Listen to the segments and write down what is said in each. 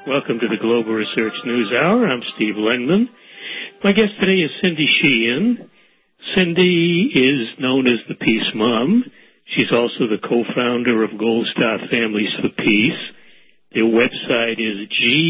Welcome to the Global Research News Hour. I'm Steve Lengman. My guest today is Cindy Sheehan. Cindy is known as the Peace Mom. She's also the co-founder of Gold Star Families for Peace. Their website is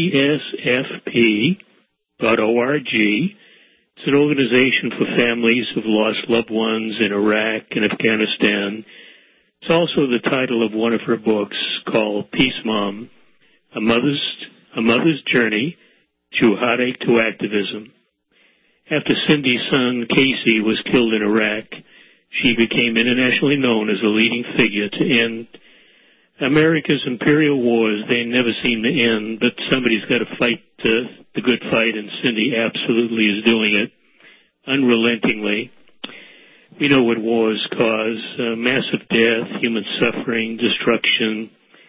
gsfp.org. It's an organization for families who've lost loved ones in Iraq and Afghanistan. It's also the title of one of her books called Peace Mom, A Mother's Journey Through Heartache to Activism. After Cindy's son, Casey, was killed in Iraq, she became internationally known as a leading figure to end America's imperial wars. They never seem to end, but somebody's got to fight the good fight, and Cindy absolutely is doing it unrelentingly. We know what wars cause: massive death, human suffering, destruction.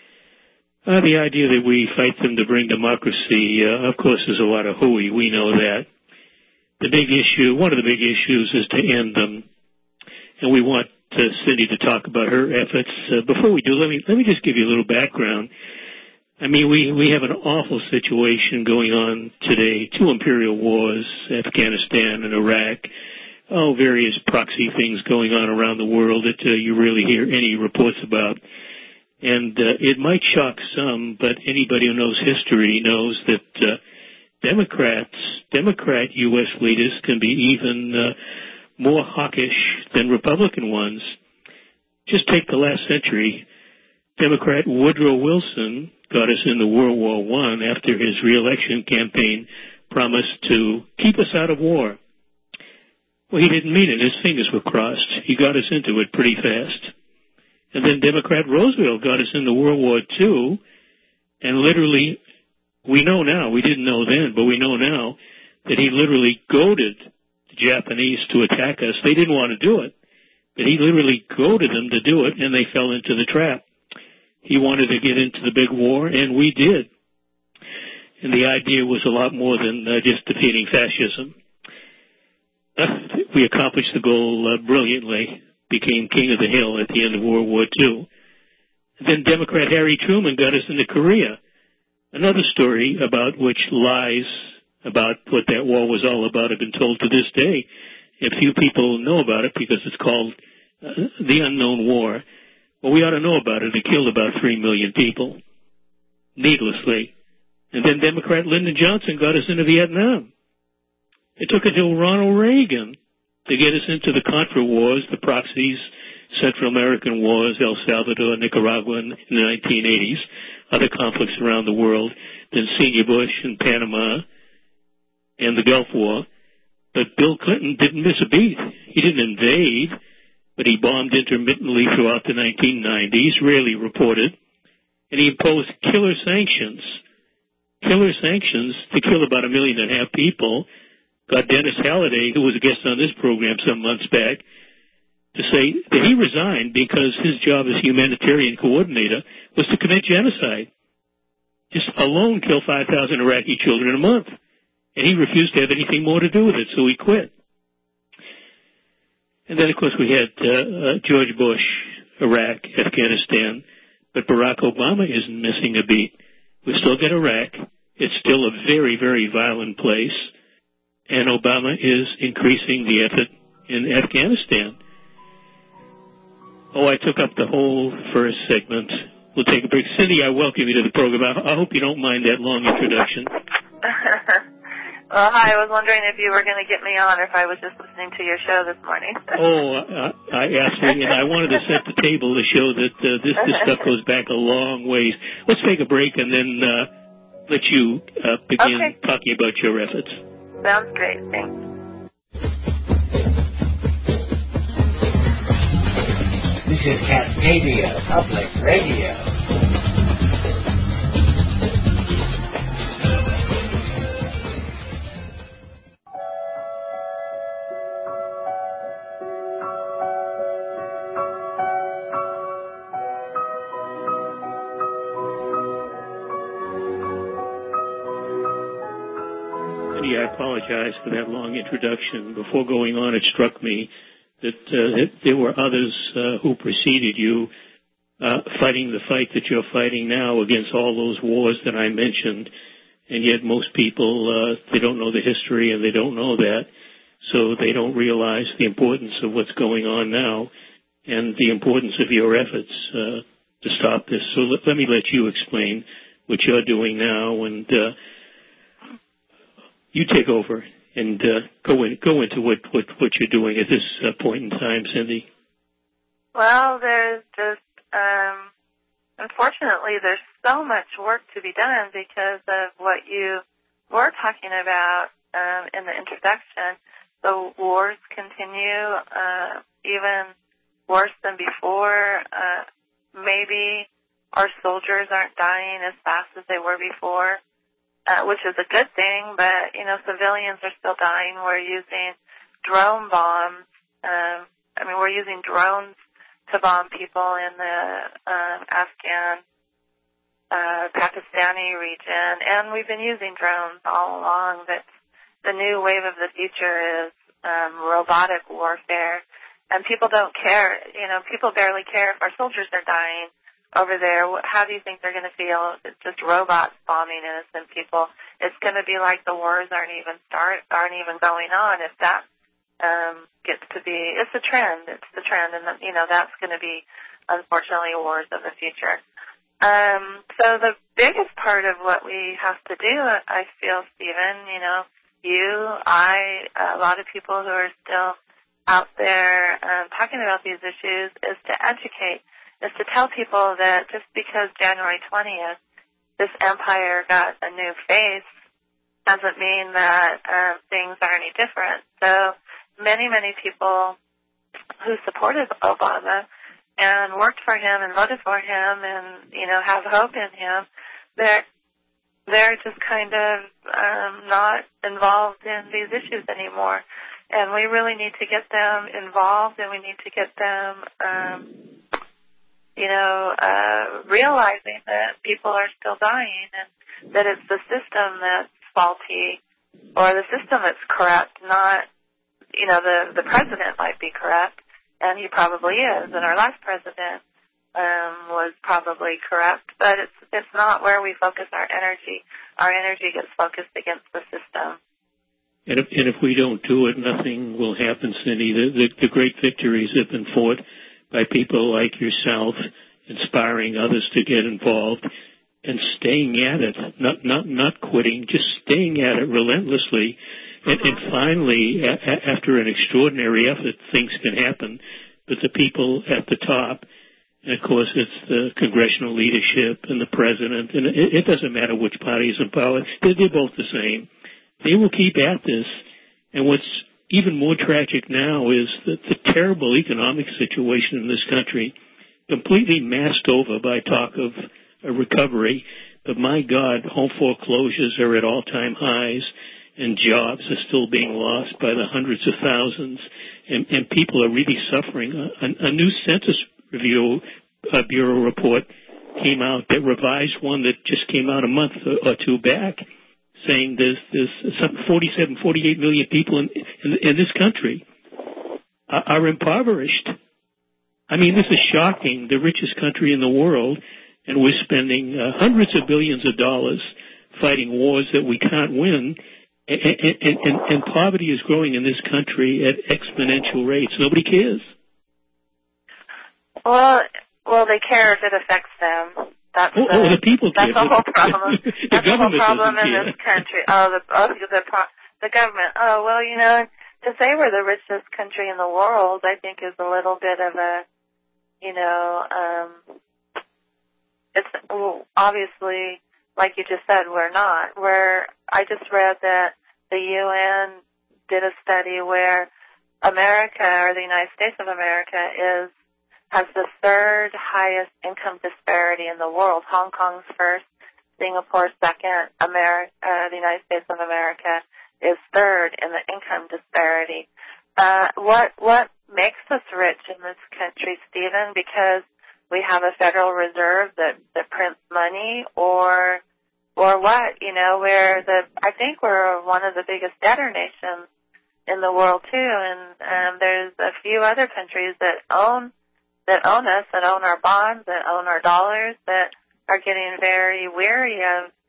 The idea that we fight them to bring democracy, of course, is a lot of hooey. We know that. The big issue, one of the big issues, is to end them. And we want Cindy to talk about her efforts. Before we do, let me just give you a little background. I mean, we have an awful situation going on today. 2 imperial wars, Afghanistan and Iraq. Various proxy things going on around the world that you really hear any reports about. And it might shock some, but anybody who knows history knows that Democrat U.S. leaders can be even more hawkish than Republican ones. Just take the last century. Democrat Woodrow Wilson got us into World War I after his re-election campaign promised to keep us out of war. Well, he didn't mean it. His fingers were crossed. He got us into it pretty fast. And then Democrat Roosevelt got us into World War II, and literally, we know now, we didn't know then, but we know now, that he literally goaded the Japanese to attack us. They didn't want to do it, but he literally goaded them to do it, and they fell into the trap. He wanted to get into the big war, and we did. And the idea was a lot more than just defeating fascism. We accomplished the goal brilliantly, became king of the hill at the end of World War II. Then Democrat Harry Truman got us into Korea. Another story about which lies about what that war was all about have been told to this day. And few people know about it because it's called the unknown war. Well, we ought to know about it. It killed about 3 million people, needlessly. And then Democrat Lyndon Johnson got us into Vietnam. It took until Ronald Reagan to get us into the Contra Wars, the proxies, Central American Wars, El Salvador, Nicaragua in the 1980s, other conflicts around the world, then Senior Bush in Panama and the Gulf War. But Bill Clinton didn't miss a beat. He didn't invade, but he bombed intermittently throughout the 1990s, rarely reported, and he imposed killer sanctions to kill about 1.5 million people. Got Dennis Halliday, who was a guest on this program some months back, to say that he resigned because his job as humanitarian coordinator was to commit genocide. Just alone kill 5,000 Iraqi children in a month. And he refused to have anything more to do with it, so he quit. And then, of course, we had George Bush, Iraq, Afghanistan, but Barack Obama isn't missing a beat. We've still got Iraq. It's still a very, very violent place. And Obama is increasing the effort in Afghanistan. I took up the whole first segment. We'll take a break. Cindy, I welcome you to the program. I hope you don't mind that long introduction. Well, hi. I was wondering if you were going to get me on or if I was just listening to your show this morning. I absolutely, and I wanted to set the table to show that this stuff goes back a long ways. Let's take a break and then let you begin talking about your efforts. Sounds great. Thanks. This is Cascadia Public Radio. I apologize for that long introduction. Before going on, it struck me that there were others who preceded you fighting the fight that you're fighting now against all those wars that I mentioned. and yet most people, they don't know the history and they don't know that, so they don't realize the importance of what's going on now and the importance of your efforts to stop this. So let me let you explain what you're doing now, and you take over and go into what you're doing at this point in time, Cindy. Well, there's just, unfortunately, there's so much work to be done because of what you were talking about in the introduction. The wars continue, even worse than before. Maybe our soldiers aren't dying as fast as they were before, which is a good thing, but, civilians are still dying. We're using drone bombs. We're using drones to bomb people in the Afghan, Pakistani region, and we've been using drones all along. But the new wave of the future is robotic warfare, and people don't care. People barely care if our soldiers are dying over there. How do you think they're going to feel? It's just robots bombing innocent people. It's going to be like the wars aren't even going on. If that gets to be, it's the trend, and that's going to be, unfortunately, wars of the future. So the biggest part of what we have to do, I feel, Stephen, a lot of people who are still out there talking about these issues, is to educate, is to tell people that just because January 20th, this empire got a new face, doesn't mean that things are any different. So many people who supported Obama and worked for him and voted for him and, have hope in him, they're just kind of not involved in these issues anymore. And we really need to get them involved, and we need to get them, realizing that people are still dying and that it's the system that's faulty or the system that's corrupt, not, the president might be corrupt, and he probably is, and our last president was probably corrupt, but it's not where we focus our energy. Our energy gets focused against the system. And if we don't do it, nothing will happen, Cindy. The great victories have been fought by people like yourself, inspiring others to get involved and staying at it, not quitting, just staying at it relentlessly. And finally, after an extraordinary effort, things can happen. But the people at the top, and of course it's the congressional leadership and the president, and it doesn't matter which party is in power, they're both the same. They will keep at this. And what's even more tragic now is that the terrible economic situation in this country, completely masked over by talk of a recovery. But my God, home foreclosures are at all-time highs, and jobs are still being lost by the hundreds of thousands, and people are really suffering. A new Census Bureau report came out that revised one that just came out a month or two back, saying there's some 48 million people in this country are impoverished. I mean, this is shocking. The richest country in the world, and we're spending hundreds of billions of dollars fighting wars that we can't win, and poverty is growing in this country at exponential rates. Nobody cares. Well, they care if it affects them. The people care. That's the whole problem. That's the whole problem in this country. The government. To say we're the richest country in the world, I think is a little bit of a, it's obviously, like you just said, we're not. I just read that the UN did a study where America, or the United States of America, has the third highest income disparity in the world. Hong Kong's first, Singapore second, the United States of America is third in the income disparity. What makes us rich in this country, Stephen? Because we have a Federal Reserve that prints money, or what? I think we're one of the biggest debtor nations in the world too, and there's a few other countries that own us, that own our bonds, that own our dollars, that are getting very weary of this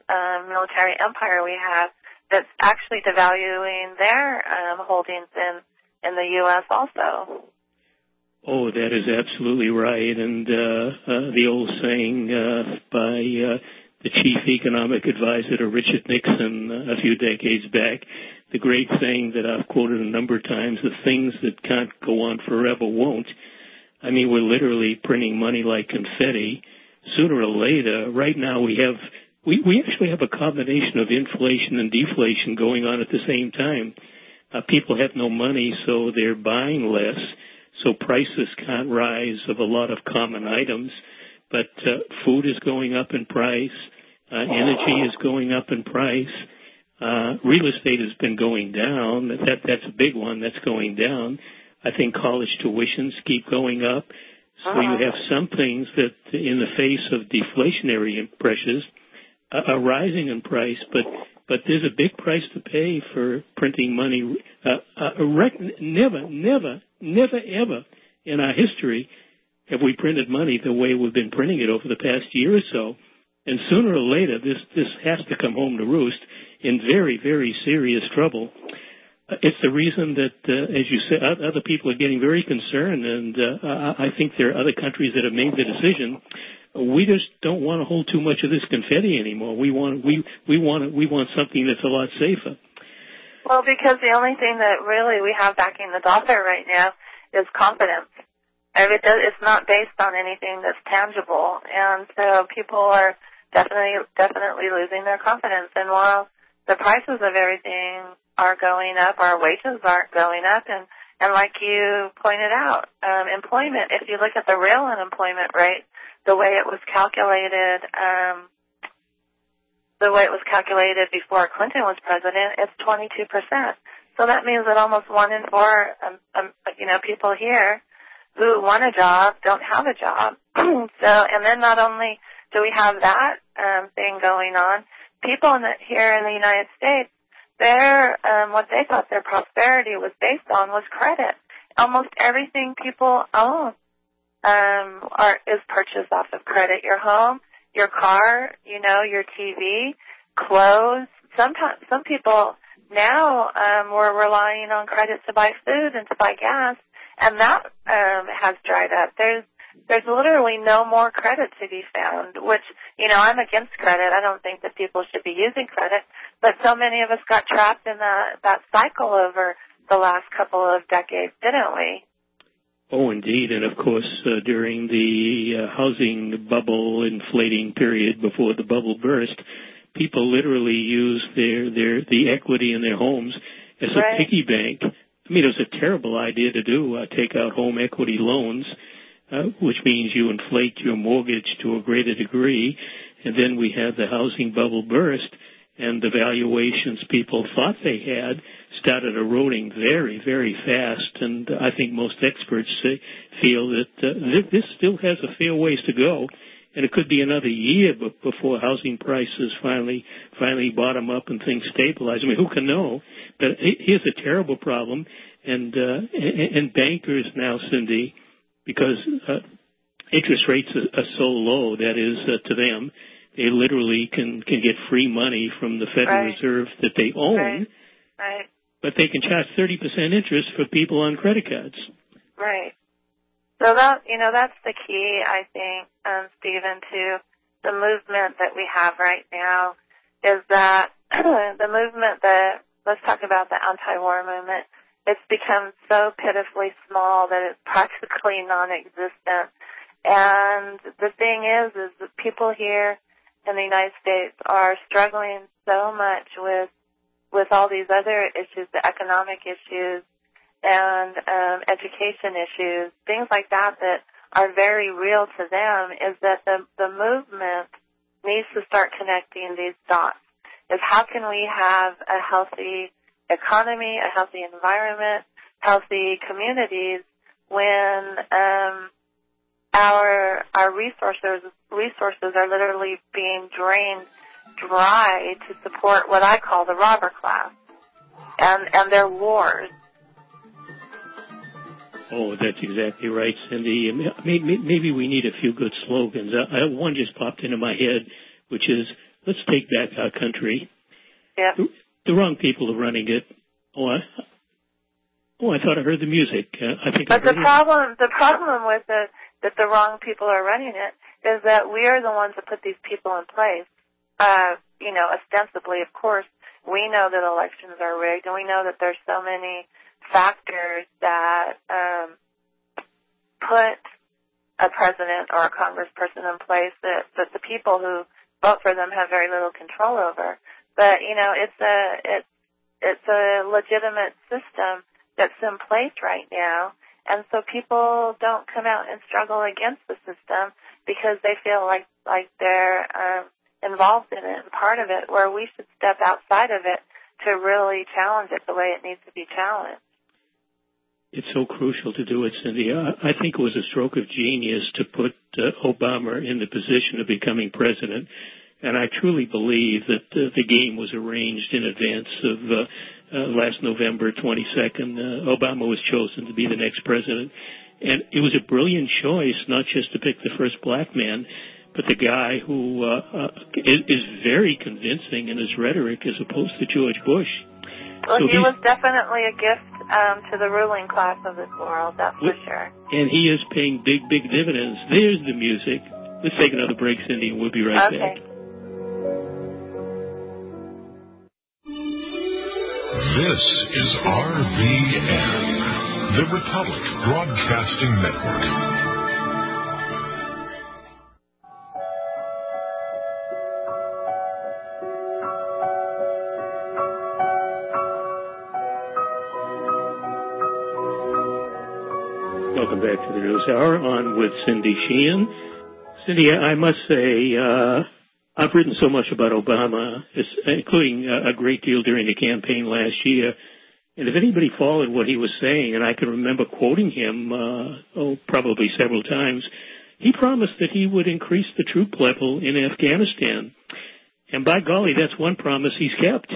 military empire we have that's actually devaluing their holdings in the U.S. also. Oh, that is absolutely right. And the old saying by the chief economic advisor to Richard Nixon a few decades back, the great saying that I've quoted a number of times, the things that can't go on forever won't. I mean, we're literally printing money like confetti. Sooner or later, right now we actually have a combination of inflation and deflation going on at the same time. People have no money, so they're buying less, so prices can't rise of a lot of common items. But food is going up in price, energy is going up in price, real estate has been going down. That's a big one that's going down. I think college tuitions keep going up. So you have some things that, in the face of deflationary pressures, are rising in price, but there's a big price to pay for printing money. Never, ever in our history have we printed money the way we've been printing it over the past year or so. And sooner or later, this has to come home to roost in very, very serious trouble. It's the reason that, as you said, other people are getting very concerned, and I think there are other countries that have made the decision. We just don't want to hold too much of this confetti anymore. We want something that's a lot safer. Well, because the only thing that really we have backing the dollar right now is confidence. It's not based on anything that's tangible, and so people are definitely losing their confidence. And while the prices of everything are going up, our wages aren't going up, and like you pointed out, employment. If you look at the real unemployment rate, the way it was calculated before Clinton was president, it's 22%. So that means that almost 1 in 4, people here who want a job don't have a job. And then not only do we have that thing going on, people here in the United States, what they thought their prosperity was based on was credit. Almost everything people own is purchased off of credit. Your home, your car, your TV, clothes. Sometimes some people now were relying on credit to buy food and to buy gas, and that has dried up. There's literally no more credit to be found, which, I'm against credit. I don't think that people should be using credit, but so many of us got trapped in that cycle over the last couple of decades, didn't we? Oh, indeed. And, of course, during the housing bubble inflating period before the bubble burst, people literally used the equity in their homes as a piggy bank. I mean, it was a terrible idea to do, take out home equity loans, which means you inflate your mortgage to a greater degree. And then we had the housing bubble burst, and the valuations people thought they had started eroding very, very fast. And I think most experts feel that this still has a fair ways to go, and it could be another year before housing prices finally bottom up and things stabilize. I mean, who can know? But here's a terrible problem, and bankers now, Cindy, because interest rates are so low, that is, to them, they literally can get free money from the Federal Reserve that they own, but they can charge 30% interest for people on credit cards. Right. So that's the key, I think, Stephen, to the movement that we have right now, is that the movement that, let's talk about the anti-war movement, it's become so pitifully small that it's practically non-existent. And the thing is that people here in the United States are struggling so much with all these other issues, the economic issues and education issues, things like that are very real to them, is that the movement needs to start connecting these dots. Is how can we have a healthy economy, a healthy environment, healthy communities when our resources are literally being drained dry to support what I call the robber class and their wars. Oh, that's exactly right, Cindy. Maybe we need a few good slogans. One just popped into my head, which is, let's take back our country. Yeah. The wrong people are running it. I thought I heard the music. I think. But the problem with it, that the wrong people are running it, is that we are the ones that put these people in place. Ostensibly, of course, we know that elections are rigged, and we know that there's so many factors that put a president or a congressperson in place that the people who vote for them have very little control over. But it's a legitimate system that's in place right now, and so people don't come out and struggle against the system because they feel like they're involved in it and part of it, where we should step outside of it to really challenge it the way it needs to be challenged. It's so crucial to do it, Cindy. I think it was a stroke of genius to put Obama in the position of becoming president, and I truly believe that the game was arranged in advance of last November 22nd. Obama was chosen to be the next president, and it was a brilliant choice, not just to pick the first black man, but the guy who is very convincing in his rhetoric as opposed to George Bush. Well, he was definitely a gift to the ruling class of this world, that's for sure. And he is paying big, big dividends. There's the music. Let's take another break, Cindy, and we'll be right back. This is RVN, the Republic Broadcasting Network. Welcome back to the News Hour, on with Cindy Sheehan. Cindy, I must say, I've written so much about Obama, including a great deal during the campaign last year. And if anybody followed what he was saying, and I can remember quoting him, probably several times, he promised that he would increase the troop level in Afghanistan. And by golly, that's one promise he's kept.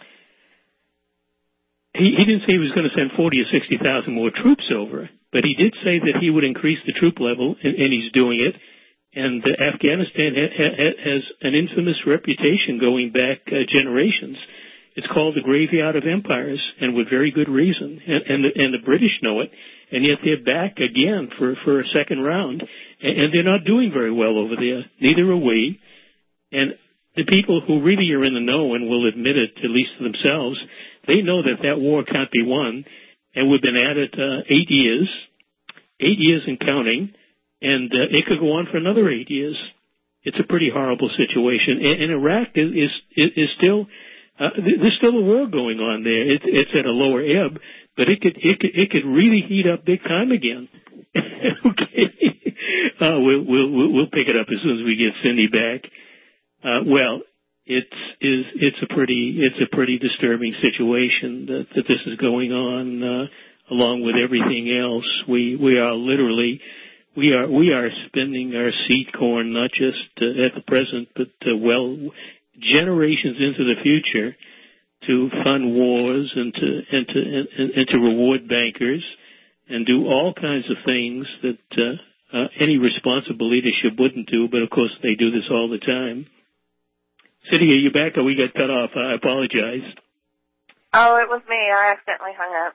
He didn't say he was going to send 40 or 60,000 more troops over, but he did say that he would increase the troop level, and he's doing it. And Afghanistan has an infamous reputation going back generations. It's called the graveyard of empires, and with very good reason. And the British know it, and yet they're back again for a second round. And they're not doing very well over there. Neither are we. And the people who really are in the know and will admit it, at least to themselves, they know that war can't be won. And we've been at it 8 years and counting. And it could go on for another 8 years. It's a pretty horrible situation. And Iraq is still there's still a war going on there. It's at a lower ebb, but it could really heat up big time again. Okay, we'll pick it up as soon as we get Cindy back. Well, it's a pretty disturbing situation that this is going on. Along with everything else, we are literally. We are spending our seed corn not just at the present, but generations into the future to fund wars and to reward bankers and do all kinds of things that any responsible leadership wouldn't do. But of course, they do this all the time. Cindy, are you back? Or we got cut off? I apologize. Oh, it was me. I accidentally hung up.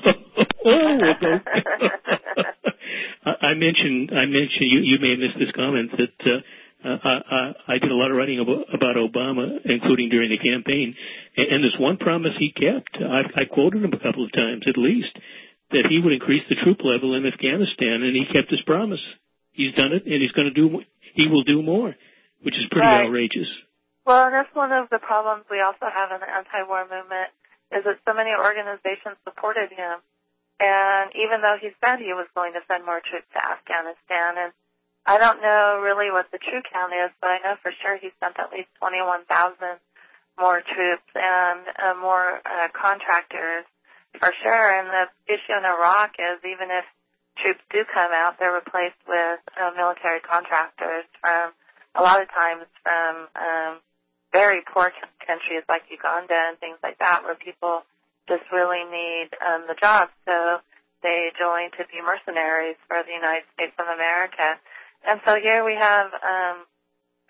I mentioned you may have missed this comment that I did a lot of writing about Obama, including during the campaign, and there's one promise he kept. I quoted him a couple of times at least, that he would increase the troop level in Afghanistan, and he kept his promise. He's done it, and he will do more, which is pretty outrageous. Well, and that's one of the problems we also have in the anti-war movement, is that so many organizations supported him. And even though he said he was going to send more troops to Afghanistan, and I don't know really what the true count is, but I know for sure he sent at least 21,000 more troops and more contractors for sure. And the issue in Iraq is even if troops do come out, they're replaced with military contractors from a lot of times from very poor countries like Uganda and things like that, where people just really need the job, so they join to be mercenaries for the United States of America. And so here we have,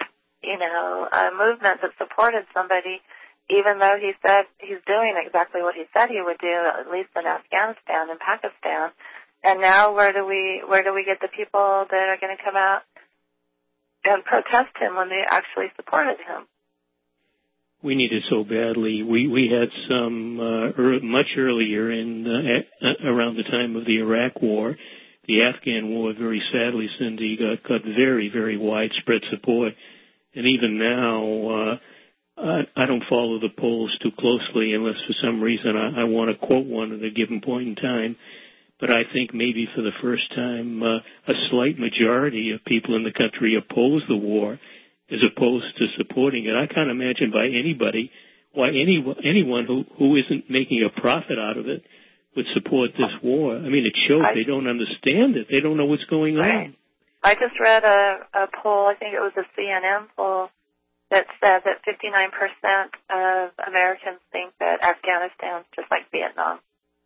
a movement that supported somebody, even though he said he's doing exactly what he said he would do, at least in Afghanistan and Pakistan. And now where do we get the people that are going to come out and protest him when they actually supported him? We need it so badly. We had some much earlier around the time of the Iraq War. The Afghan War, very sadly, Cindy, got very, very widespread support. And even now, I don't follow the polls too closely unless for some reason I want to quote one at a given point in time. But I think maybe for the first time, a slight majority of people in the country oppose the war as opposed to supporting it. I can't imagine why anyone who isn't making a profit out of it would support this war. I mean, it shows they don't understand it. They don't know what's going on. I just read a poll, I think it was a CNN poll, that said that 59% of Americans think that Afghanistan's just like Vietnam.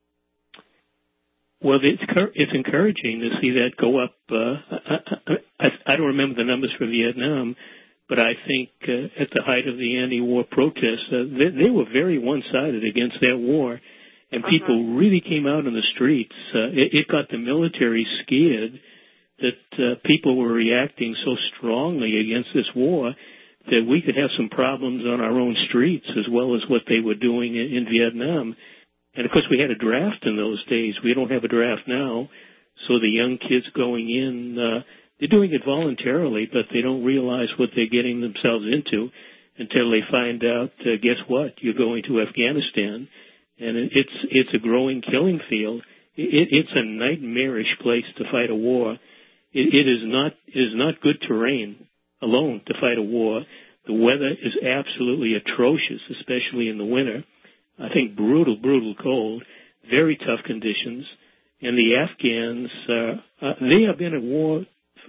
Well, it's encouraging to see that go up. I don't remember the numbers for Vietnam, but I think at the height of the anti-war protests, they were very one-sided against that war, and people really came out in the streets. It got the military scared that people were reacting so strongly against this war that we could have some problems on our own streets as well as what they were doing in Vietnam. And, of course, we had a draft in those days. We don't have a draft now, so the young kids going in, they're doing it voluntarily, but they don't realize what they're getting themselves into until they find out, guess what, you're going to Afghanistan, and it's a growing killing field. It's a nightmarish place to fight a war. It is not good terrain alone to fight a war. The weather is absolutely atrocious, especially in the winter. I think brutal cold, very tough conditions. And the Afghans, they have been at war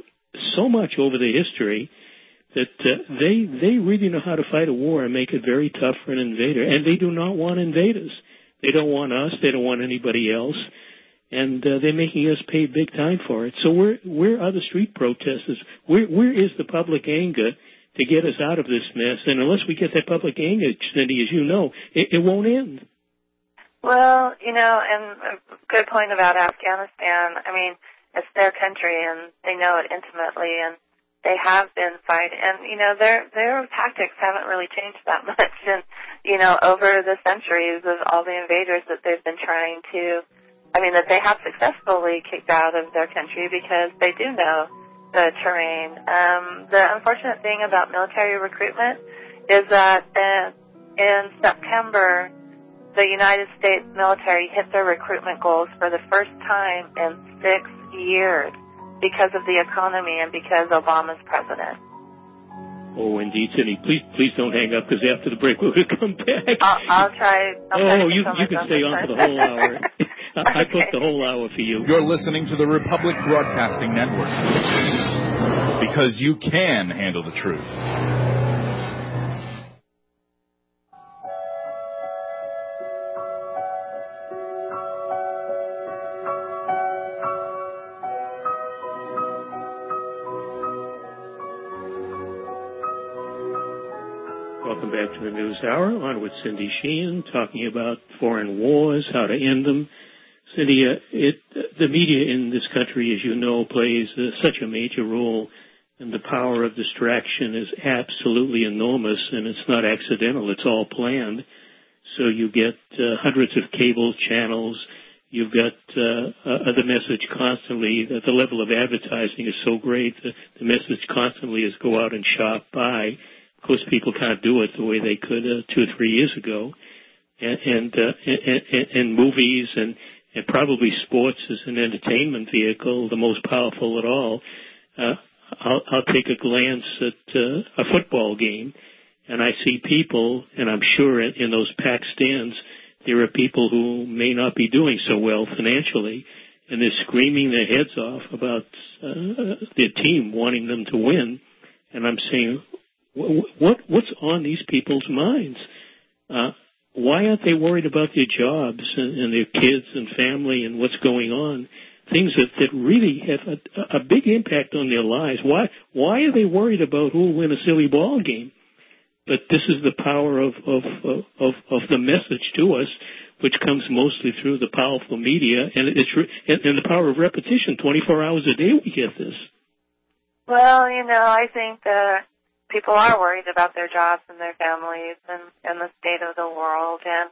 so much over the history that they really know how to fight a war and make it very tough for an invader. And they do not want invaders. They don't want us. They don't want anybody else. And they're making us pay big time for it. So where are the street protesters? Where is the public anger to get us out of this mess? And unless we get that public anger, Cindy, as you know, it won't end. Well, and a good point about Afghanistan, I mean, it's their country and they know it intimately and they have been fighting. And, their tactics haven't really changed that much. And, over the centuries of all the invaders that they've been trying to, that they have successfully kicked out of their country because they do know the terrain. The unfortunate thing about military recruitment is that in September, the United States military hit their recruitment goals for the first time in 6 years because of the economy and because Obama's president. Oh, indeed, Cindy. Please don't hang up because after the break we'll come back. I'll try. You can stay on for the whole hour. Okay. I booked the whole hour for you. You're listening to the Republic Broadcasting Network because you can handle the truth. Welcome back to the News Hour, on with Cindy Sheehan, talking about foreign wars, how to end them. Cindy, the media in this country, as you know, plays such a major role, and the power of distraction is absolutely enormous, and it's not accidental, it's all planned. So you get hundreds of cable channels, you've got the message constantly, the level of advertising is so great, the message constantly is go out and shop, buy. Of course, people can't do it the way they could 2 or 3 years ago, and movies and probably sports as an entertainment vehicle, the most powerful at all. I'll take a glance at a football game, and I see people, and I'm sure in those packed stands there are people who may not be doing so well financially, and they're screaming their heads off about their team wanting them to win, and I'm saying, what's on these people's minds? Why aren't they worried about their jobs and their kids and family and what's going on? things that really have a big impact on their lives. Why are they worried about who will win a silly ball game? But this is the power of the message to us, which comes mostly through the powerful media, and and the power of repetition. 24 hours a day we get this. Well, I think that people are worried about their jobs and their families and the state of the world, and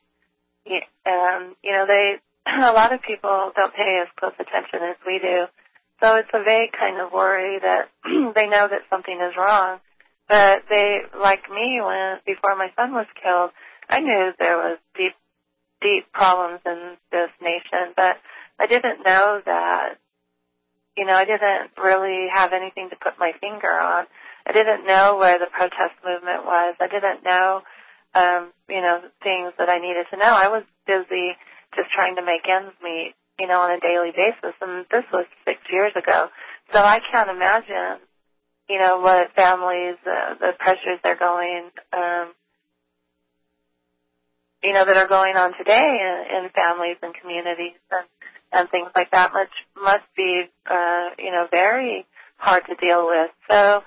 a lot of people don't pay as close attention as we do. So it's a vague kind of worry that they know that something is wrong. But they, like me, before my son was killed, I knew there was deep problems in this nation, but I didn't know that, I didn't really have anything to put my finger on. I didn't know where the protest movement was. I didn't know, things that I needed to know. I was busy just trying to make ends meet, on a daily basis, and this was 6 years ago. So I can't imagine, what families, the pressures they're going, that are going on today in families and communities and things like that must be, very hard to deal with. So,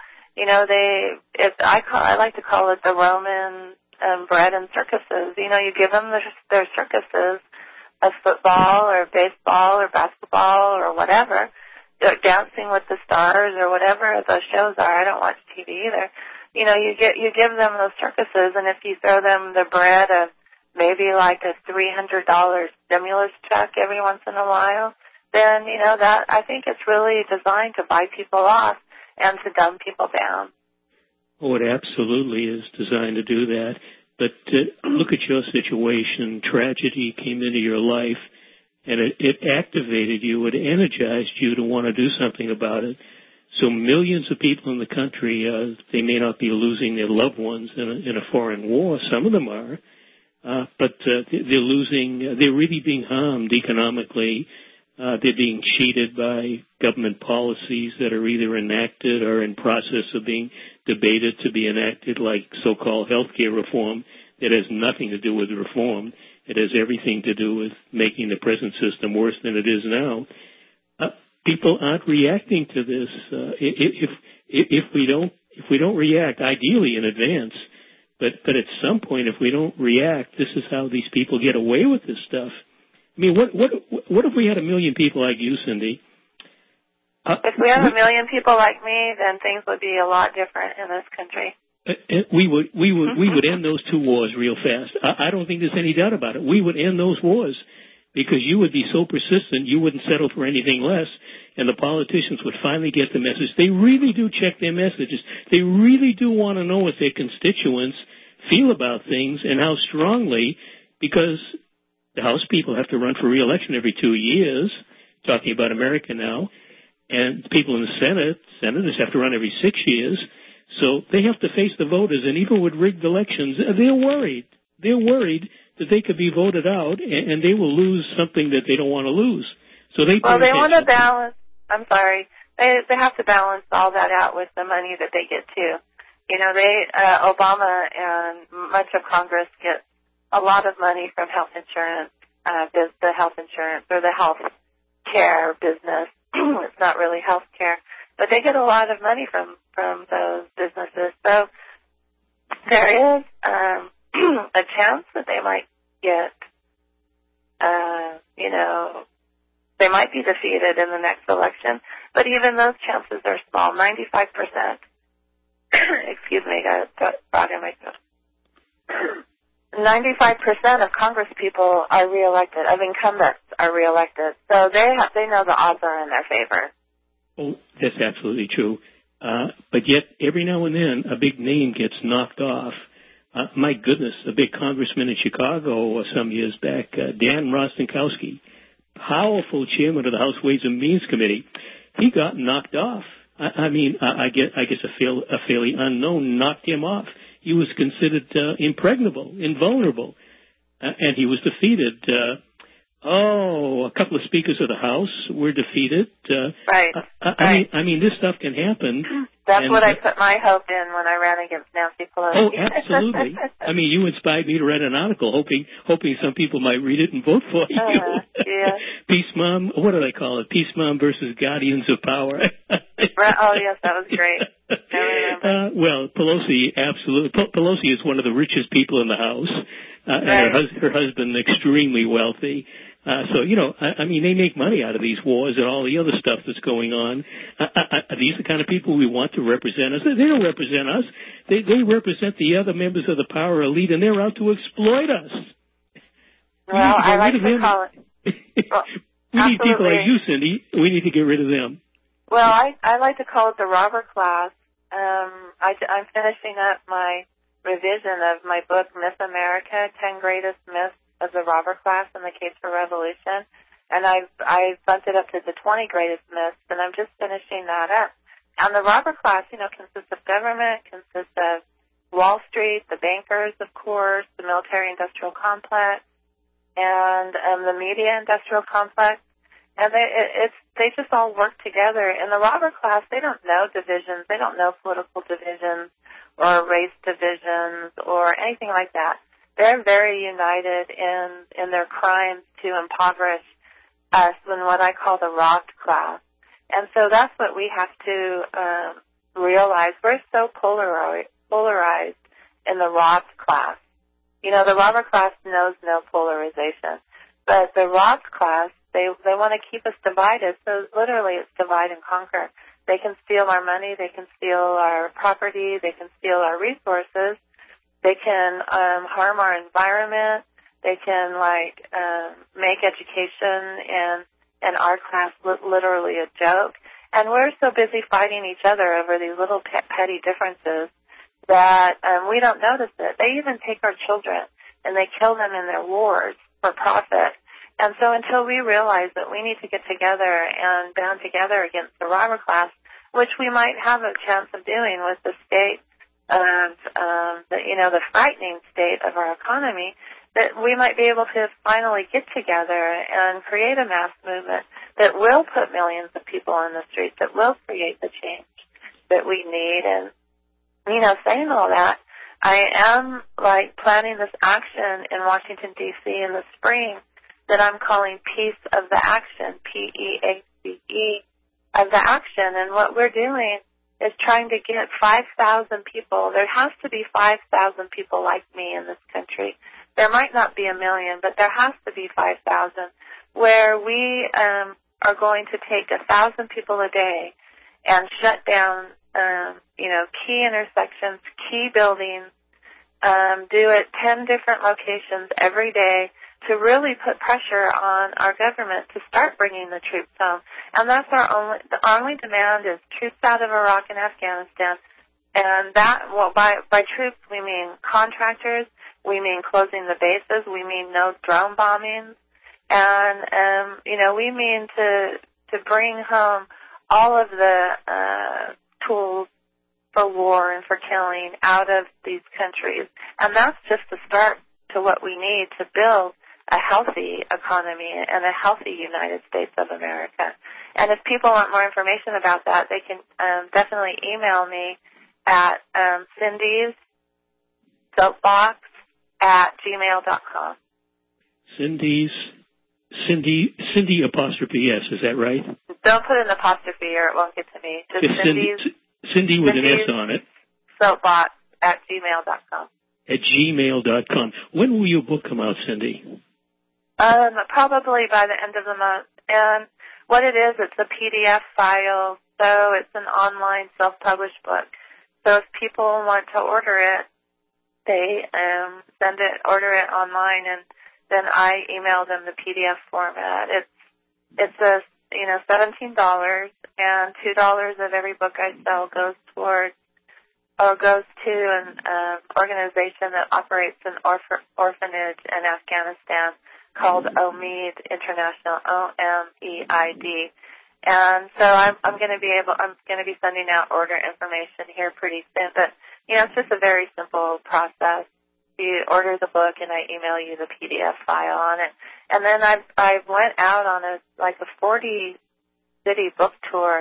I like to call it the Roman bread and circuses. You give them their circuses of football or baseball or basketball or whatever, Dancing with the Stars or whatever those shows are. I don't watch TV either. You give them those circuses, and if you throw them the bread of maybe like a $300 stimulus check every once in a while, then, that I think it's really designed to buy people off and to dumb people down. Oh, it absolutely is designed to do that. But look at your situation. Tragedy came into your life, and it activated you. It energized you to want to do something about it. So millions of people in the country, they may not be losing their loved ones in a foreign war. Some of them are. But they're really being harmed economically. They're being cheated by government policies that are either enacted or in process of being debated to be enacted, like so-called health care reform that has nothing to do with reform. It has everything to do with making the present system worse than it is now. People aren't reacting to this. If we don't react, ideally in advance, but at some point, if we don't react, this is how these people get away with this stuff. I mean, what if we had 1 million people like you, Cindy? If we had 1 million people like me, then things would be a lot different in this country. We would end those 2 wars real fast. I don't think there's any doubt about it. We would end those wars because you would be so persistent, you wouldn't settle for anything less, and the politicians would finally get the message. They really do check their messages. They really do want to know what their constituents feel about things and how strongly, because the House people have to run for re-election every 2 years, talking about America now, and people in the senators have to run every 6 years, so they have to face the voters, and even with rigged elections, they're worried. They're worried that they could be voted out, and they will lose something that they don't want to lose. So they want to balance. I'm sorry. They have to balance all that out with the money that they get too. Obama and much of Congress get a lot of money from health insurance, the health insurance or the health care business. It's not really health care, but they get a lot of money from those businesses. So there is a chance that they might get, they might be defeated in the next election, but even those chances are small. 95%. Excuse me, got frog in my throat. 95% of Congress people are reelected, of incumbents are reelected. So they know the odds are in their favor. Oh, that's absolutely true. But yet, every now and then, a big name gets knocked off. My goodness, a big congressman in Chicago some years back, Dan Rostenkowski, powerful chairman of the House Ways and Means Committee, he got knocked off. I guess a fairly unknown knocked him off. He was considered impregnable, invulnerable, and he was defeated. A couple of speakers of the House were defeated. Right. I mean, this stuff can happen. That's what I put my hope in when I ran against Nancy Pelosi. Oh, absolutely. I mean, you inspired me to write an article, hoping some people might read it and vote for you. Yeah. Peace Mom, what do they call it? Peace Mom versus Guardians of Power. Oh, yes, that was great. I remember. Well, Pelosi, absolutely. Pelosi is one of the richest people in the House, and her husband extremely wealthy. So, I mean, they make money out of these wars and all the other stuff that's going on. Are these the kind of people we want to represent us? They don't represent us. They represent the other members of the power elite, and they're out to exploit us. Well, I like to call it. We need people like you, Cindy. We need to get rid of them. Well, I like to call it the robber class. I'm finishing up my revision of my book, Myth America, 10 Greatest Myths of the Robber Class and the Case for Revolution. And I've bumped it up to the 20 Greatest Myths, and I'm just finishing that up. And the robber class, consists of government, consists of Wall Street, the bankers, of course, the military-industrial complex, and the media-industrial complex. And they just all work together. In the robber class, they don't know divisions. They don't know political divisions or race divisions or anything like that. They're very united in their crimes to impoverish us in what I call the robbed class. And so that's what we have to realize. We're so polarized in the robbed class. The robber class knows no polarization. But the robbed class, they want to keep us divided. So literally it's divide and conquer. They can steal our money. They can steal our property. They can steal our resources. They can harm our environment. They can make education and our class literally a joke. And we're so busy fighting each other over these little petty differences that we don't notice it. They even take our children and they kill them in their wars for profit. And so until we realize that we need to get together and band together against the robber class, which we might have a chance of doing with the state of the frightening state of our economy, that we might be able to finally get together and create a mass movement that will put millions of people on the streets, that will create the change that we need. And, saying all that, I am planning this action in Washington, D.C. in the spring that I'm calling Peace of the Action, P-E-A-C-E, of the action. And what we're doing is trying to get 5,000 people. There has to be 5,000 people like me in this country. There might not be 1 million, but there has to be 5,000, where we are going to take 1,000 people a day and shut down, key intersections, key buildings, do it 10 different locations every day to really put pressure on our government to start bringing the troops home. And that's the only demand is troops out of Iraq and Afghanistan. And that, by troops, we mean contractors, we mean closing the bases, we mean no drone bombings, and, we mean to bring home all of the tools for war and for killing out of these countries. And that's just the start to what we need to build a healthy economy and a healthy United States of America. And if people want more information about that, they can definitely email me at Cindy's soapbox@gmail.com. Cindy apostrophe S, is that right? Don't put an apostrophe or it won't get to me. Just Cindy with an S on it. Soapbox@gmail.com. At gmail.com. When will your book come out, Cindy? Probably by the end of the month. And what it is, it's a PDF file, so it's an online self-published book. So if people want to order it, they order it online, and then I email them the PDF format. It's $17, and $2 of every book I sell goes to an organization that operates an orphanage in Afghanistan called OMEID International, OMEID. And so I'm going to be sending out order information here pretty soon. But it's just a very simple process. You order the book, and I email you the PDF file on it. And then I went out on a 40 city book tour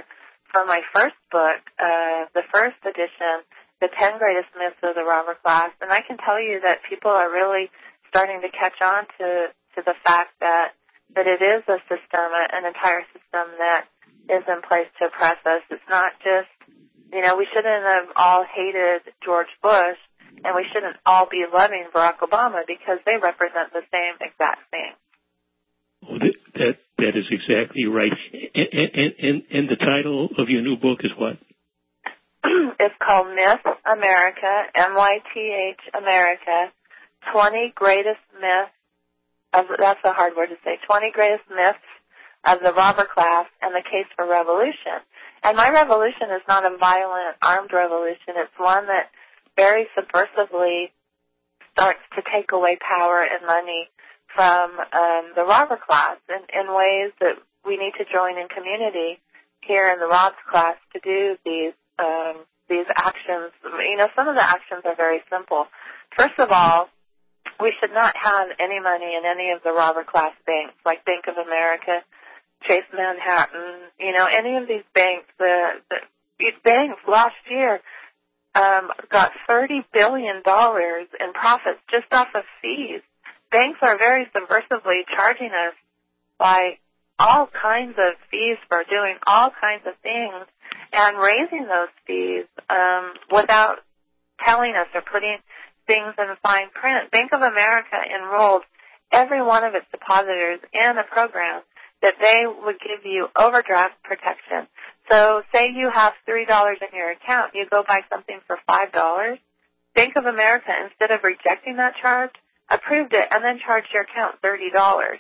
from my first book, the first edition, The 10 Greatest Myths of the Robber Class, and I can tell you that people are really starting to catch on to the fact that it is a system, an entire system that is in place to oppress us. It's not just, we shouldn't have all hated George Bush, and we shouldn't all be loving Barack Obama because they represent the same exact thing. Oh, that is exactly right. And the title of your new book is what? It's called Myth America, MYTH America, 20 Greatest Myths, that's a hard word to say, 20 Greatest Myths of the Robber Class and the Case for Revolution. And my revolution is not a violent, armed revolution. It's one that very subversively starts to take away power and money from the robber class in ways that we need to join in community here in the Rob's class to do these actions. Some of the actions are very simple. First of all, we should not have any money in any of the robber class banks, like Bank of America, Chase Manhattan, any of these banks. These banks last year got $30 billion in profits just off of fees. Banks are very subversively charging us by all kinds of fees for doing all kinds of things and raising those fees without telling us or putting things in fine print. Bank of America enrolled every one of its depositors in a program that they would give you overdraft protection. So say you have $3 in your account, you go buy something for $5. Bank of America, instead of rejecting that charge, approved it and then charged your account $30.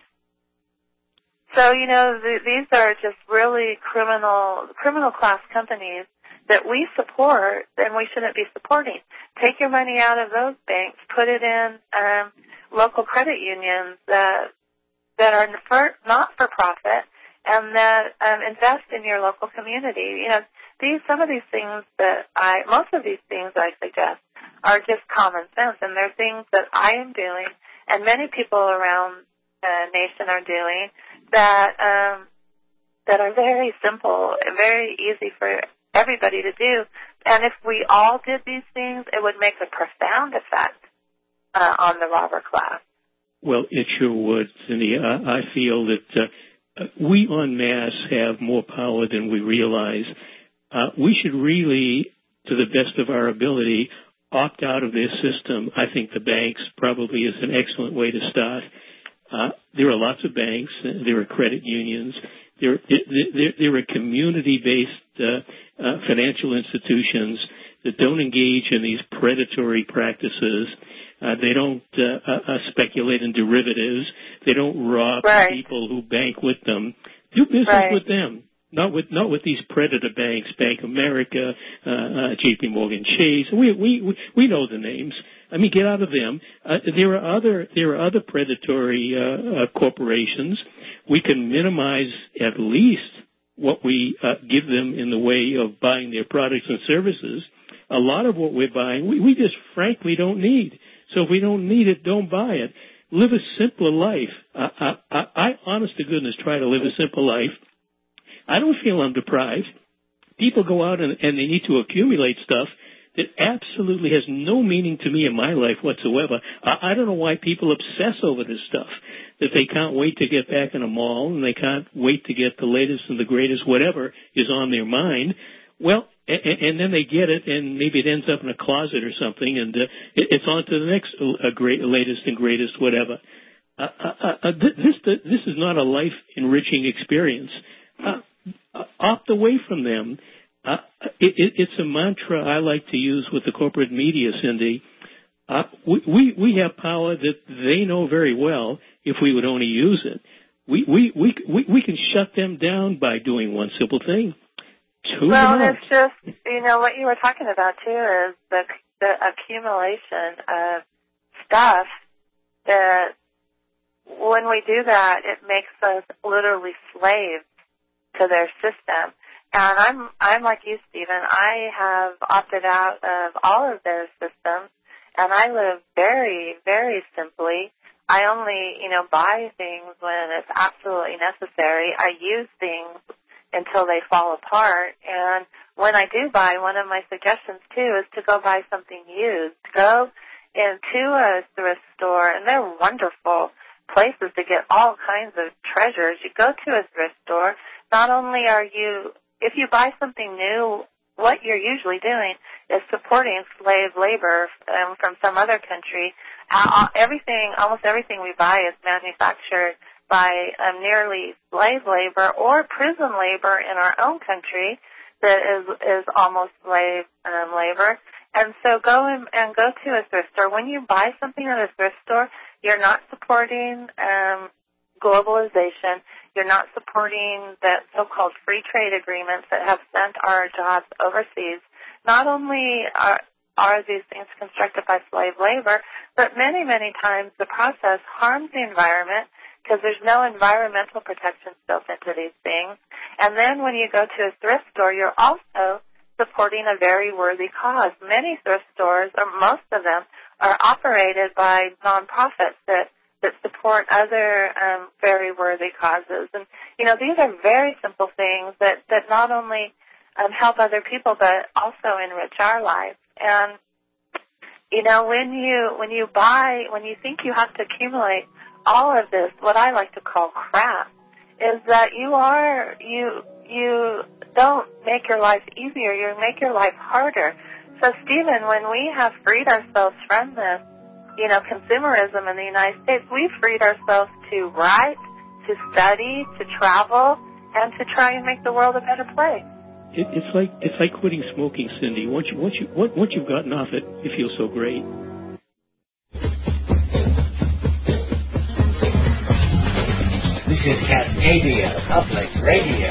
So, these are just really criminal class companies that we support and we shouldn't be supporting. Take your money out of those banks, put it in local credit unions that are not for profit and that invest in your local community. Most of these things I suggest are just common sense, and they're things that I am doing and many people around the nation are doing that are very simple, very easy for everybody to do. And if we all did these things, it would make a profound effect on the robber class. Well, it sure would, Cindy. I feel that we en masse have more power than we realize. We should really, to the best of our ability, opt out of this system. I think the banks probably is an excellent way to start. There are lots of banks. There are credit unions. There are community-based financial institutions that don't engage in these predatory practices. They don't speculate in derivatives. They don't rob people who bank with them. Do business with them, not with these predator banks, Bank of America, J.P. Morgan Chase. We know the names. I mean, get out of them. There are other predatory corporations. We can minimize at least what we give them in the way of buying their products and services. A lot of what we're buying, we just frankly don't need. So if we don't need it, don't buy it. Live a simpler life. I honest to goodness, try to live a simple life. I don't feel I'm deprived. People go out and they need to accumulate stuff that absolutely has no meaning to me in my life whatsoever. I don't know why people obsess over this stuff, that they can't wait to get back in a mall and they can't wait to get the latest and the greatest whatever is on their mind. Well, and then they get it, and maybe it ends up in a closet or something, and it's on to the next latest and greatest whatever. This is not a life-enriching experience. Opt away from them. It's a mantra I like to use with the corporate media, Cindy. We have power that they know very well if we would only use it. We can shut them down by doing one simple thing. It's just, what you were talking about, too, is the accumulation of stuff that when we do that, it makes us literally slaves to their system. And I'm like you, Stephen. I have opted out of all of their systems, and I live very, very simply. I only, buy things when it's absolutely necessary. I use things in until they fall apart. And when I do buy, one of my suggestions, too, is to go buy something used. Go into a thrift store, and they're wonderful places to get all kinds of treasures. You go to a thrift store, not only are you, if you buy something new, what you're usually doing is supporting slave labor from some other country. Almost everything we buy is manufactured by nearly slave labor or prison labor in our own country that is almost slave labor. And so go to a thrift store. When you buy something at a thrift store, you're not supporting globalization. You're not supporting the so-called free trade agreements that have sent our jobs overseas. Not only are these things constructed by slave labor, but many, many times the process harms the environment because there's no environmental protections built into these things. And then when you go to a thrift store, you're also supporting a very worthy cause. Many thrift stores, or most of them, are operated by nonprofits that support other very worthy causes. And, these are very simple things that not only help other people, but also enrich our lives. And, when you think you have to accumulate all of this, what I like to call crap, is that you don't make your life easier, you make your life harder. So, Stephen, when we have freed ourselves from this, consumerism in the United States, we've freed ourselves to write, to study, to travel, and to try and make the world a better place. It's like quitting smoking, Cindy. Once you've gotten off it, you feel so great. This is Cascadia Public Radio.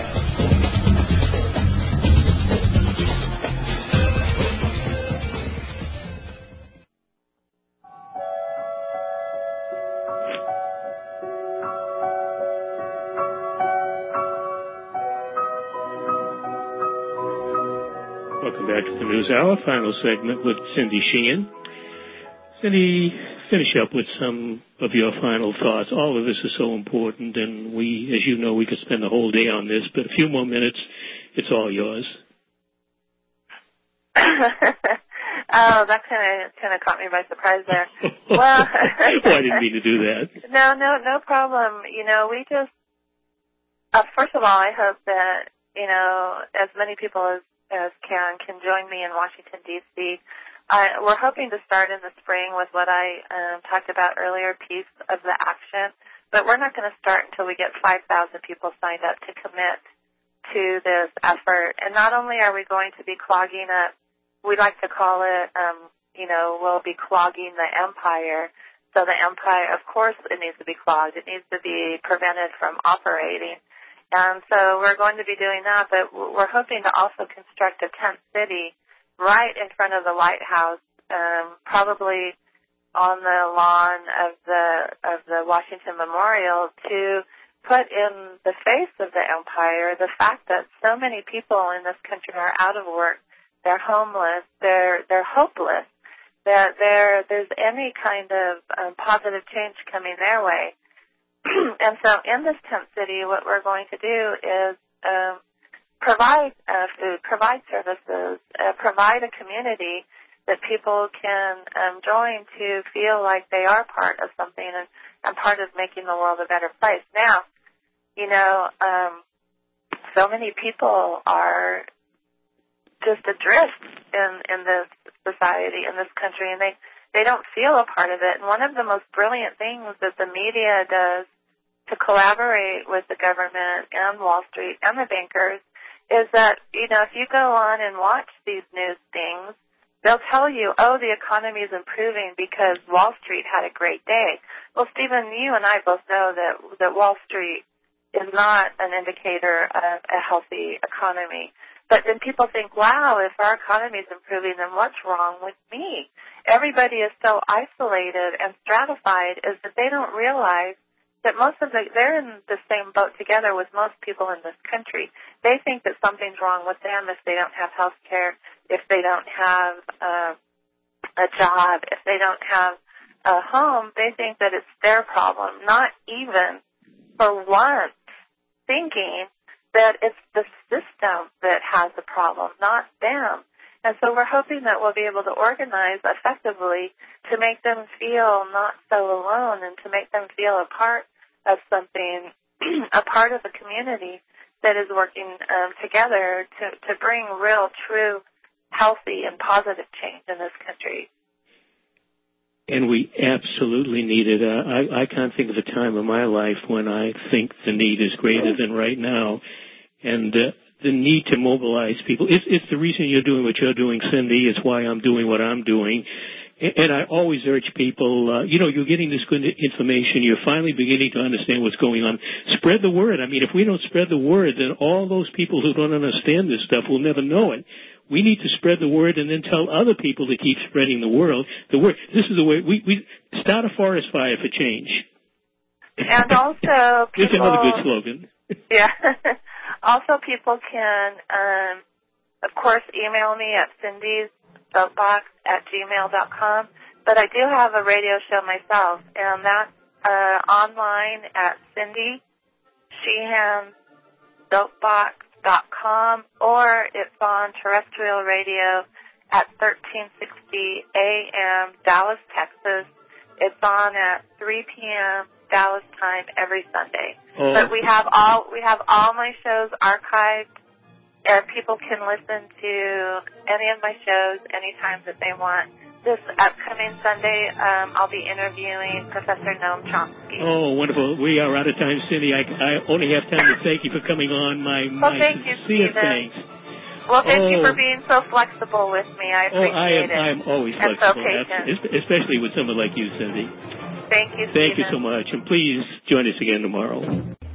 Welcome back to the News Hour, final segment with Cindy Sheehan. Cindy, finish up with some of your final thoughts. All of this is so important, and we, as you know, we could spend the whole day on this, but a few more minutes, it's all yours. Oh, that kind of caught me by surprise there. Well, I didn't mean to do that. No problem. We just, first of all, I hope that, as many people as can join me in Washington, D.C. We're hoping to start in the spring with what I talked about earlier, Piece of the Action, but we're not going to start until we get 5,000 people signed up to commit to this effort. And not only are we going to be clogging up, we like to call it, we'll be clogging the empire. So the empire, of course, it needs to be clogged. It needs to be prevented from operating. And so we're going to be doing that, but we're hoping to also construct a tent city right in front of the lighthouse, probably on the lawn of the Washington Memorial, to put in the face of the empire the fact that so many people in this country are out of work, they're homeless, they're hopeless, that there's any kind of positive change coming their way. And so in this tent city, what we're going to do is provide food, provide services, provide a community that people can join to feel like they are part of something and part of making the world a better place. Now, so many people are just adrift in this society, in this country, and they don't feel a part of it. And one of the most brilliant things that the media does to collaborate with the government and Wall Street and the bankers is that, if you go on and watch these news things, they'll tell you, the economy is improving because Wall Street had a great day. Well, Stephen, you and I both know that Wall Street is not an indicator of a healthy economy. But then people think, wow, if our economy is improving, then what's wrong with me? Everybody is so isolated and stratified is that they don't realize that they're in the same boat together with most people in this country. They think that something's wrong with them if they don't have health care, if they don't have a job, if they don't have a home. They think that it's their problem, not even for once thinking that it's the system that has the problem, not them. And so we're hoping that we'll be able to organize effectively to make them feel not so alone and to make them feel a part of something, a part of a community that is working together to bring real, true, healthy, and positive change in this country. And we absolutely need it. I can't think of a time in my life when I think the need is greater than right now. And the need to mobilize people. It's the reason you're doing what you're doing, Cindy. It's why I'm doing what I'm doing. And I always urge people, you're getting this good information. You're finally beginning to understand what's going on. Spread the word. I mean, if we don't spread the word, then all those people who don't understand this stuff will never know it. We need to spread the word and then tell other people to keep spreading the word. This is the way we start a forest fire for change. And also, this is another good slogan. Yeah. Also, people can, of course, email me at cindy'ssoapbox@gmail.com. But I do have a radio show myself, and that's online at cindysheehansoapbox.com, or it's on terrestrial radio at 1360 AM, Dallas, Texas. It's on at 3 p.m. Dallas time every Sunday. Oh. But we have all my shows archived, and people can listen to any of my shows anytime that they want. This upcoming Sunday, I'll be interviewing Professor Noam Chomsky. Oh, wonderful. We are out of time, Cindy. I only have time to thank you for coming on. Thank you, Stephen. Thanks. Well, thank you for being so flexible with me. I appreciate it. I am always and flexible, so patient. especially with someone like you, Cindy. Thank you, Stephen. Thank you so much. And please join us again tomorrow.